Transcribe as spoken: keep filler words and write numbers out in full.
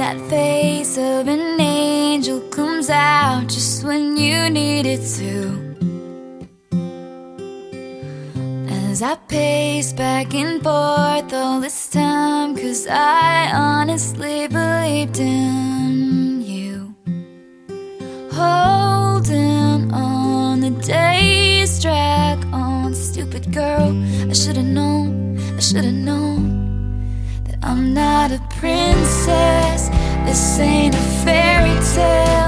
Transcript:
That face of an angel comes out just when you need it to. As I pace back and forth all this time, 'cause I honestly believed in you. Holding on, the days drag on. Stupid girl, I should've known, I should've known that I'm not a princess. This ain't a fairy tale.